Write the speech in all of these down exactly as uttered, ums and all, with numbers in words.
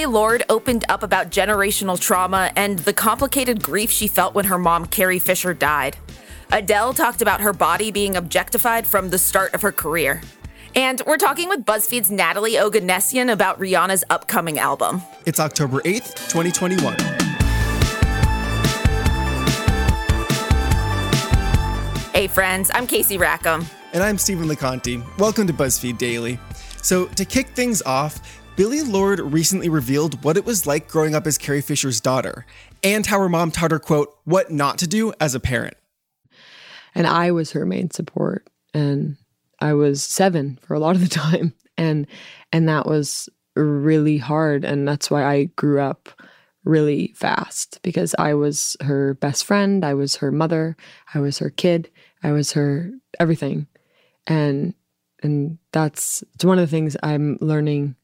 Billie Lourd opened up about generational trauma and the complicated grief she felt when her mom, Carrie Fisher, died. Adele talked about her body being objectified from the start of her career. And we're talking with BuzzFeed's Natalie Oganessian about Rihanna's upcoming album. It's October eighth, twenty twenty-one. Hey friends, I'm Casey Rackham. And I'm Stephen LeConte. Welcome to BuzzFeed Daily. So to kick things off, Billie Lourd recently revealed what it was like growing up as Carrie Fisher's daughter, and how her mom taught her, quote, what not to do as a parent. And I was her main support, and I was seven for a lot of the time, and and that was really hard, and that's why I grew up really fast, because I was her best friend, I was her mother, I was her kid, I was her everything, and and that's it's one of the things I'm learning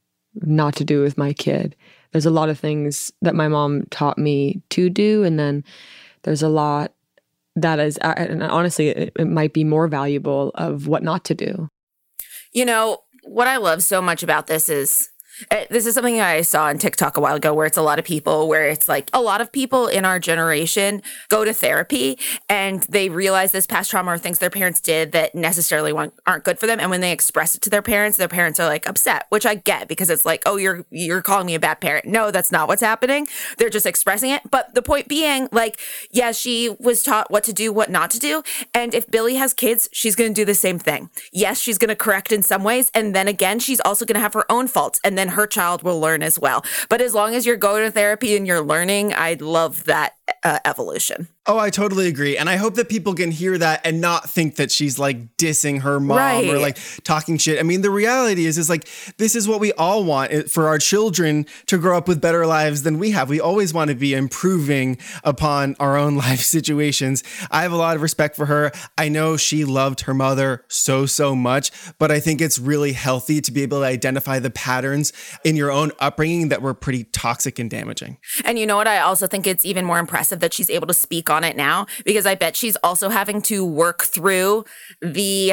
not to do with my kid. There's a lot of things that my mom taught me to do, and then there's a lot that is, and honestly, it, it might be more valuable of what not to do. You know, what I love so much about this is, uh, this is something I saw on TikTok a while ago, where it's a lot of people, where it's like a lot of people in our generation go to therapy and they realize this past trauma or things their parents did that necessarily want, aren't good for them. And when they express it to their parents, their parents are like upset, which I get, because it's like, oh, you're you're calling me a bad parent. No, that's not what's happening. They're just expressing it. But the point being, like, yeah, she was taught what to do, what not to do. And if Billie has kids, she's going to do the same thing. Yes, she's going to correct in some ways. And then again, she's also going to have her own faults. And then her child will learn as well. But as long as you're going to therapy and you're learning, I love that uh, evolution. Oh, I totally agree. And I hope that people can hear that and not think that she's like dissing her mom right. or like talking shit. I mean, the reality is, is like, this is what we all want for our children to grow up with better lives than we have. We always want to be improving upon our own life situations. I have a lot of respect for her. I know she loved her mother so, so much, but I think it's really healthy to be able to identify the patterns in your own upbringing that were pretty toxic and damaging. And you know what? I also think it's even more impressive that she's able to speak on it now, because I bet she's also having to work through the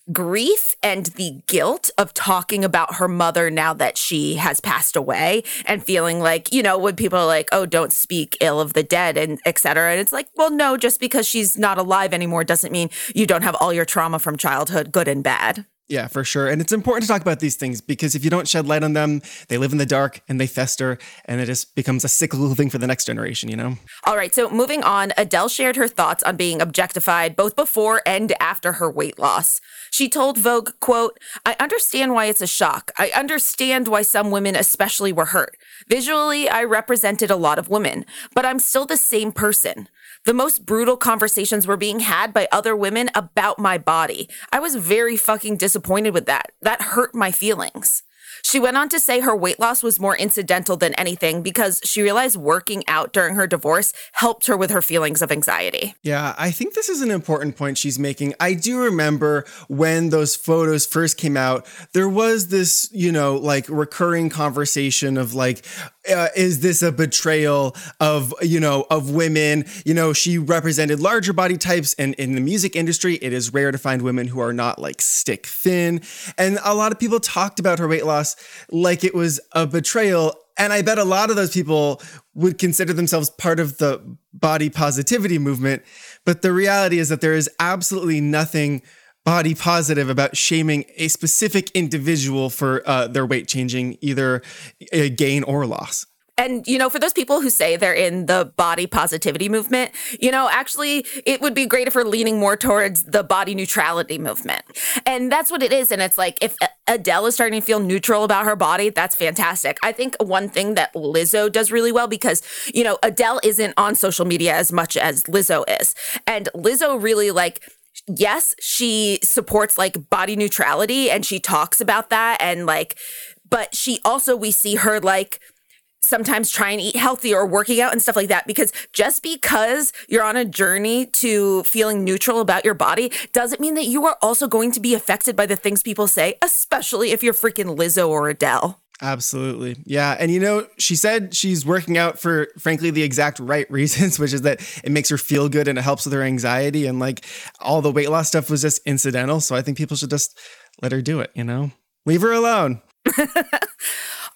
grief and the guilt of talking about her mother now that she has passed away, and feeling like, you know, when people are like, oh, don't speak ill of the dead and et cetera. And it's like, well, no, just because she's not alive anymore doesn't mean you don't have all your trauma from childhood, good and bad. Yeah, for sure. And it's important to talk about these things, because if you don't shed light on them, they live in the dark and they fester, and it just becomes a cyclical thing for the next generation, you know? All right. So moving on, Adele shared her thoughts on being objectified both before and after her weight loss. She told Vogue, quote, I understand why it's a shock. I understand why some women especially were hurt. Visually, I represented a lot of women, but I'm still the same person. The most brutal conversations were being had by other women about my body. I was very fucking disappointed with that. That hurt my feelings. She went on to say her weight loss was more incidental than anything, because she realized working out during her divorce helped her with her feelings of anxiety. Yeah, I think this is an important point she's making. I do remember when those photos first came out, there was this, you know, like recurring conversation of like, Uh, is this a betrayal of, you know, of women? You know, she represented larger body types, and in the music industry, it is rare to find women who are not like stick thin. And a lot of people talked about her weight loss like it was a betrayal. And I bet a lot of those people would consider themselves part of the body positivity movement. But the reality is that there is absolutely nothing body positive about shaming a specific individual for uh, their weight changing, either a gain or loss. And, you know, for those people who say they're in the body positivity movement, you know, actually, it would be great if we're leaning more towards the body neutrality movement. And that's what it is. And it's like, if Adele is starting to feel neutral about her body, that's fantastic. I think one thing that Lizzo does really well, because, you know, Adele isn't on social media as much as Lizzo is. And Lizzo really, like, yes, she supports like body neutrality, and she talks about that, and like, but she also, we see her like sometimes try and eat healthy or working out and stuff like that, because just because you're on a journey to feeling neutral about your body doesn't mean that you are also going to be affected by the things people say, especially if you're freaking Lizzo or Adele. Absolutely. Yeah. And, you know, she said she's working out for, frankly, the exact right reasons, which is that it makes her feel good and it helps with her anxiety. And like all the weight loss stuff was just incidental. So I think people should just let her do it, you know, leave her alone.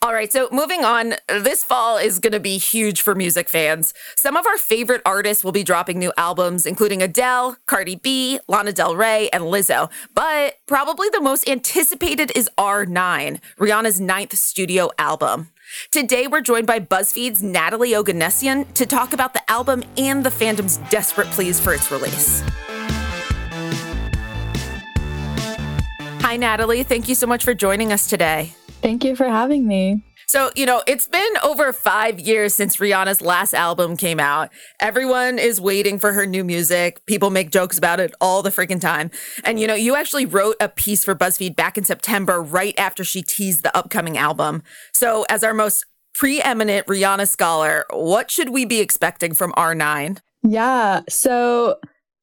All right, so moving on, this fall is going to be huge for music fans. Some of our favorite artists will be dropping new albums, including Adele, Cardi B, Lana Del Rey, and Lizzo. But probably the most anticipated is R nine, Rihanna's ninth studio album. Today, we're joined by BuzzFeed's Natalie Oganessian to talk about the album and the fandom's desperate pleas for its release. Hi, Natalie. Thank you so much for joining us today. Thank you for having me. So, you know, it's been over five years since Rihanna's last album came out. Everyone is waiting for her new music. People make jokes about it all the freaking time. And, you know, you actually wrote a piece for BuzzFeed back in September, right after she teased the upcoming album. So as our most preeminent Rihanna scholar, what should we be expecting from R nine? Yeah, so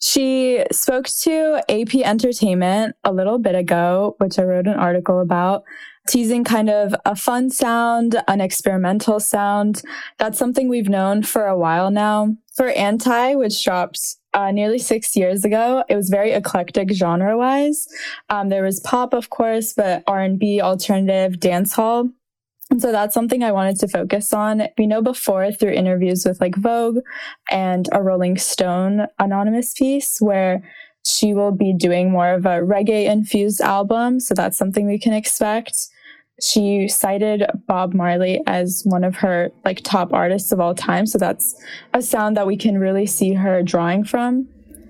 she spoke to A P Entertainment a little bit ago, which I wrote an article about, teasing kind of a fun sound, an experimental sound. That's something we've known for a while now. For Anti, which dropped uh, nearly six years ago, it was very eclectic genre-wise. Um, there was pop, of course, but R and B, alternative, dancehall. And so that's something I wanted to focus on. We know before through interviews with like Vogue and a Rolling Stone anonymous piece where she will be doing more of a reggae-infused album. So that's something we can expect. She cited Bob Marley as one of her like top artists of all time. So that's a sound that we can really see her drawing from.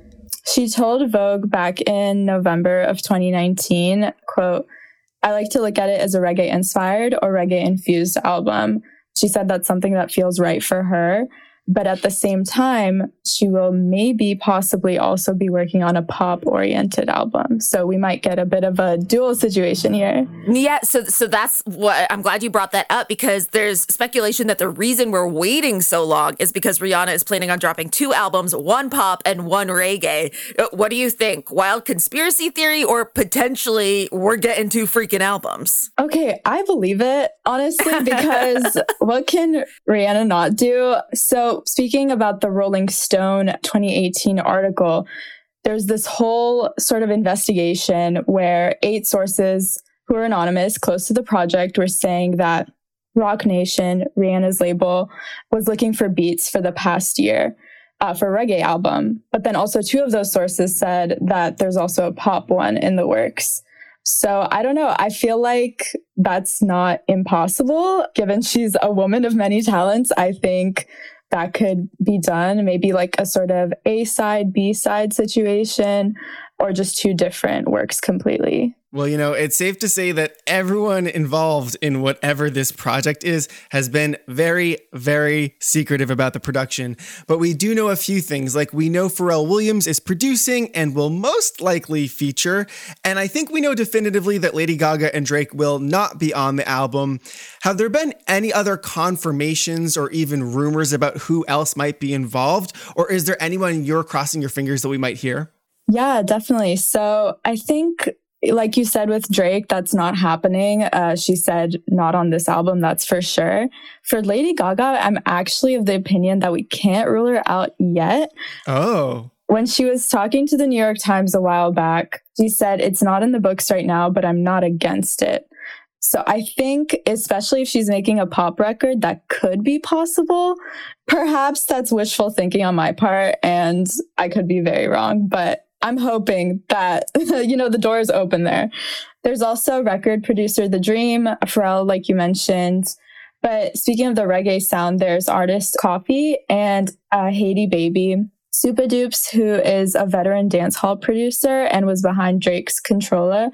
She told Vogue back in November of twenty nineteen, quote, "I like to look at it as a reggae-inspired or reggae-infused album." She said that's something that feels right for her. But at the same time, she will maybe possibly also be working on a pop-oriented album. So we might get a bit of a dual situation here. Yeah, so so that's what I'm glad you brought that up, because there's speculation that the reason we're waiting so long is because Rihanna is planning on dropping two albums, one pop and one reggae. What do you think? Wild conspiracy theory, or potentially we're getting two freaking albums? Okay, I believe it, honestly, because what can Rihanna not do? So speaking about the Rolling Stone twenty eighteen article, there's this whole sort of investigation where eight sources who are anonymous close to the project were saying that Roc Nation, Rihanna's label, was looking for beats for the past year uh, for a reggae album. But then also two of those sources said that there's also a pop one in the works. So I don't know. I feel like that's not impossible. Given she's a woman of many talents, I think that could be done, maybe like a sort of A-side, B-side situation, or just two different works completely. Well, you know, it's safe to say that everyone involved in whatever this project is has been very, very secretive about the production. But we do know a few things, like we know Pharrell Williams is producing and will most likely feature. And I think we know definitively that Lady Gaga and Drake will not be on the album. Have there been any other confirmations or even rumors about who else might be involved? Or is there anyone you're crossing your fingers that we might hear? Yeah, definitely. So I think, like you said with Drake, that's not happening. Uh, she said not on this album, that's for sure. For Lady Gaga, I'm actually of the opinion that we can't rule her out yet. Oh. When she was talking to the New York Times a while back, she said, "It's not in the books right now, but I'm not against it." So I think, especially if she's making a pop record, that could be possible. Perhaps that's wishful thinking on my part, and I could be very wrong, but I'm hoping that, you know, the door is open there. There's also record producer The Dream, Pharrell, like you mentioned. But speaking of the reggae sound, there's artist Coffee and uh, Haiti Baby. Supa Dupes, who is a veteran dancehall producer and was behind Drake's Controlla,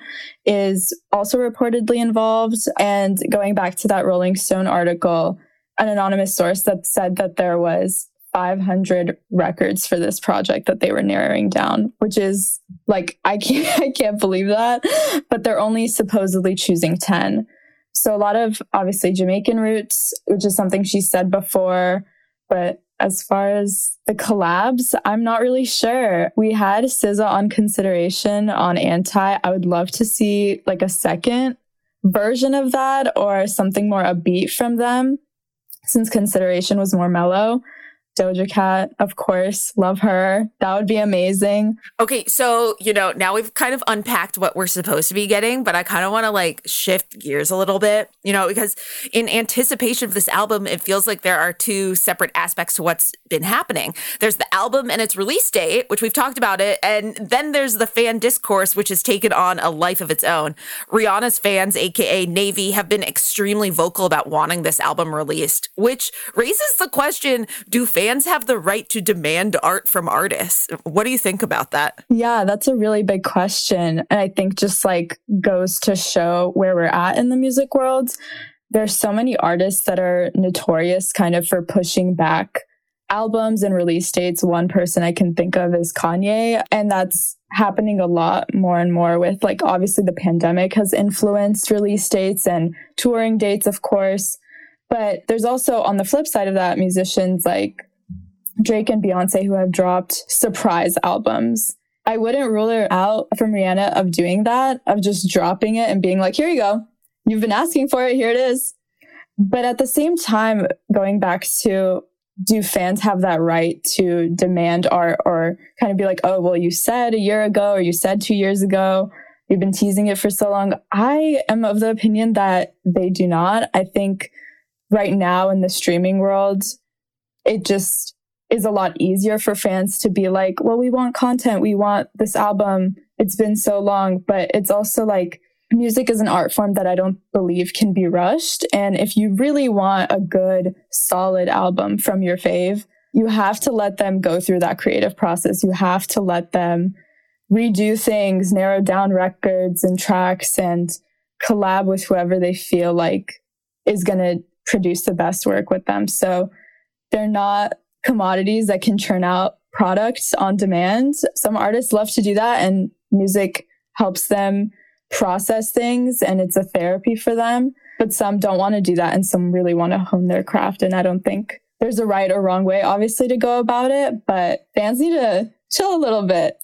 is also reportedly involved. And going back to that Rolling Stone article, an anonymous source that said that there was five hundred records for this project that they were narrowing down, which is like, I can't, I can't believe that, but they're only supposedly choosing ten. So a lot of obviously Jamaican roots, which is something she said before, but as far as the collabs, I'm not really sure. We had S Z A on consideration on Anti. I would love to see like a second version of that or something more upbeat from them, since consideration was more mellow. Doja Cat, of course. Love her. That would be amazing. Okay, so, you know, now we've kind of unpacked what we're supposed to be getting, but I kind of want to like shift gears a little bit, you know, because in anticipation of this album, it feels like there are two separate aspects to what's been happening. There's the album and its release date, which we've talked about it, and then there's the fan discourse, which has taken on a life of its own. Rihanna's fans, aka Navy, have been extremely vocal about wanting this album released, which raises the question, do fans Fans have the right to demand art from artists? What do you think about that? Yeah, that's a really big question. And I think just like goes to show where we're at in the music world. There's so many artists that are notorious kind of for pushing back albums and release dates. One person I can think of is Kanye. And that's happening a lot more and more with like, obviously the pandemic has influenced release dates and touring dates, of course. But there's also on the flip side of that, musicians like Drake and Beyonce who have dropped surprise albums. I wouldn't rule her out from Rihanna of doing that, of just dropping it and being like, here you go. You've been asking for it. Here it is. But at the same time, going back to, do fans have that right to demand art or kind of be like, oh, well, you said a year ago or you said two years ago, you've been teasing it for so long. I am of the opinion that they do not. I think right now in the streaming world, it just is a lot easier for fans to be like, well, we want content. We want this album. It's been so long. But it's also like music is an art form that I don't believe can be rushed. And if you really want a good, solid album from your fave, you have to let them go through that creative process. You have to let them redo things, narrow down records and tracks, and collab with whoever they feel like is going to produce the best work with them. So they're not commodities that can churn out products on demand. Some artists love to do that, and music helps them process things, and it's a therapy for them. But some don't want to do that, and some really want to hone their craft. And I don't think there's a right or wrong way, obviously, to go about it, but fans need to chill a little bit.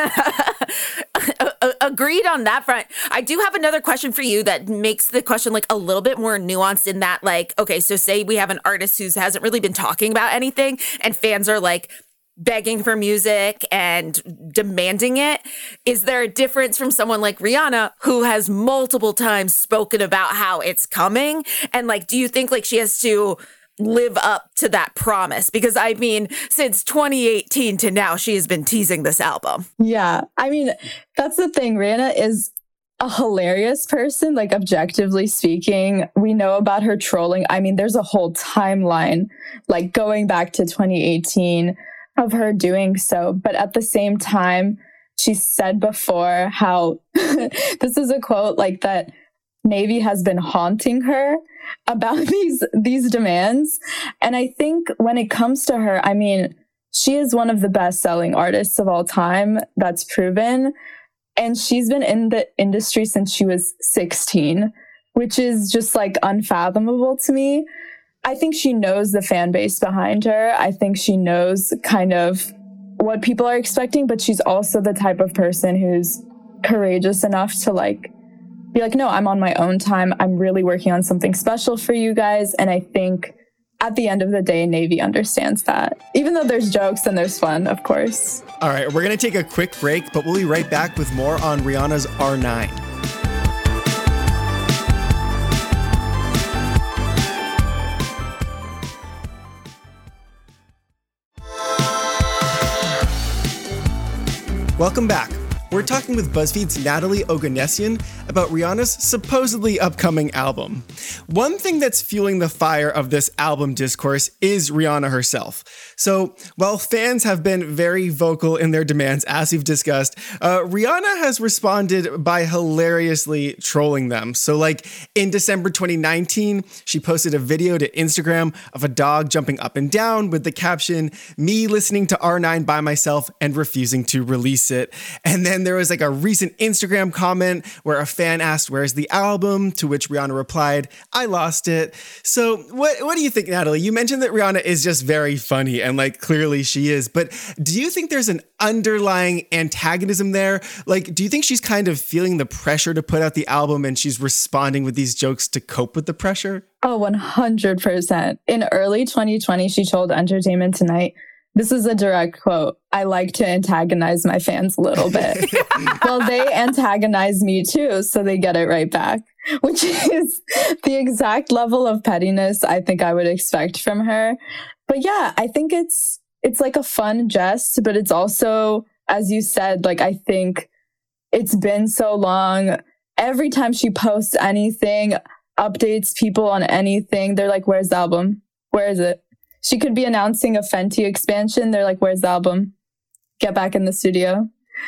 Agreed on that front. I do have another question for you that makes the question like a little bit more nuanced in that, like, okay, so say we have an artist who hasn't really been talking about anything and fans are like begging for music and demanding it. Is there a difference from someone like Rihanna who has multiple times spoken about how it's coming? And like, do you think like she has to live up to that promise? Because I mean, since twenty eighteen to now, she has been teasing this album. Yeah. I mean, that's the thing. Rihanna is a hilarious person, like objectively speaking. We know about her trolling. I mean, there's a whole timeline, like going back to twenty eighteen of her doing so. But at the same time, she said before how, this is a quote like that, Navy has been haunting her about these these demands. And I think when it comes to her, I mean, she is one of the best-selling artists of all time. That's proven. And she's been in the industry since she was sixteen, which is just like unfathomable to me. I think she knows the fan base behind her. I think she knows kind of what people are expecting, but she's also the type of person who's courageous enough to like be like, no, I'm on my own time. I'm really working on something special for you guys. And I think at the end of the day, Navy understands that. Even though there's jokes and there's fun, of course. All right, we're going to take a quick break, but we'll be right back with more on Rihanna's R nine. Welcome back. We're talking with BuzzFeed's Natalie Oganessian about Rihanna's supposedly upcoming album. One thing that's fueling the fire of this album discourse is Rihanna herself. So while fans have been very vocal in their demands, as we've discussed, uh, Rihanna has responded by hilariously trolling them. So like in December twenty nineteen, she posted a video to Instagram of a dog jumping up and down with the caption, "Me listening to R nine by myself and refusing to release it." And then then there was like a recent Instagram comment where a fan asked, where's the album? To which Rihanna replied, I lost it. So what, what do you think, Natalie? You mentioned that Rihanna is just very funny, and like clearly she is, but do you think there's an underlying antagonism there? Like, do you think she's kind of feeling the pressure to put out the album and she's responding with these jokes to cope with the pressure? Oh, one hundred percent. In early twenty twenty, she told Entertainment Tonight, this is a direct quote, I like to antagonize my fans a little bit. Well, they antagonize me too, so they get it right back, which is the exact level of pettiness I think I would expect from her. But yeah, I think it's it's like a fun jest, but it's also, as you said, like, I think it's been so long. Every time she posts anything, updates people on anything, they're like, where's the album? Where is it? She could be announcing a Fenty expansion. They're like, where's the album? Get back in the studio.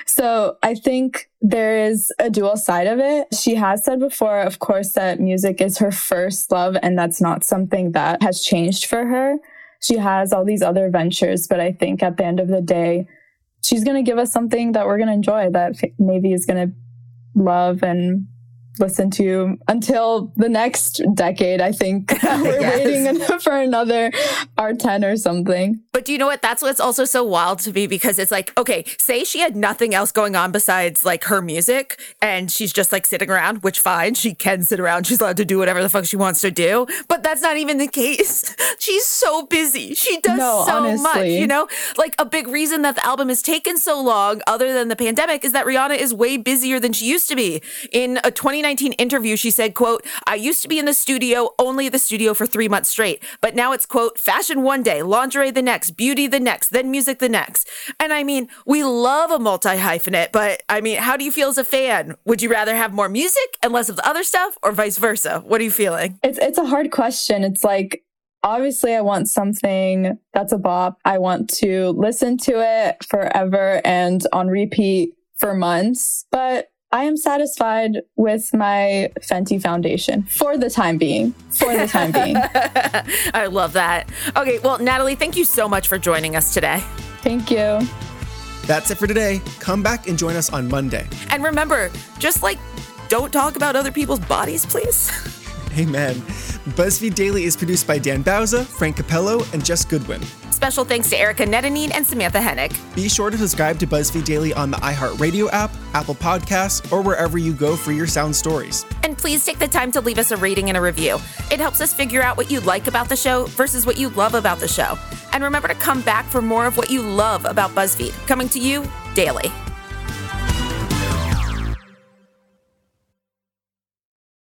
So I think there is a dual side of it. She has said before, of course, that music is her first love, and that's not something that has changed for her. She has all these other ventures, but I think at the end of the day, she's going to give us something that we're going to enjoy, that Navy is going to love and listen to until the next decade. I think we're yes. waiting for another R ten or something. But do you know what? That's what's also so wild to me, because it's like, okay, say she had nothing else going on besides like her music and she's just like sitting around, which fine, she can sit around. She's allowed to do whatever the fuck she wants to do. But that's not even the case. She's so busy. She does no, so honestly. much, you know? Like a big reason that the album has taken so long, other than the pandemic, is that Rihanna is way busier than she used to be. In a twenty nineteen interview, she said, quote, I used to be in the studio, only the studio for three months straight. But now it's, quote, fashion one day, lingerie the next, beauty the next, then music the next. And I mean, we love a multi-hyphenate, but I mean, how do you feel as a fan? Would you rather have more music and less of the other stuff, or vice versa? What are you feeling? It's it's a hard question. It's like, obviously I want something that's a bop. I want to listen to it forever and on repeat for months. But I am satisfied with my Fenty foundation for the time being. For the time being. I love that. Okay, well, Natalie, thank you so much for joining us today. Thank you. That's it for today. Come back and join us on Monday. And remember, just like, don't talk about other people's bodies, please. Amen. BuzzFeed Daily is produced by Dan Bauza, Frank Capello, and Jess Goodwin. Special thanks to Erica Netanine and Samantha Hennick. Be sure to subscribe to BuzzFeed Daily on the iHeartRadio app, Apple Podcasts, or wherever you go for your sound stories. And please take the time to leave us a rating and a review. It helps us figure out what you like about the show versus what you love about the show. And remember to come back for more of what you love about BuzzFeed, coming to you daily.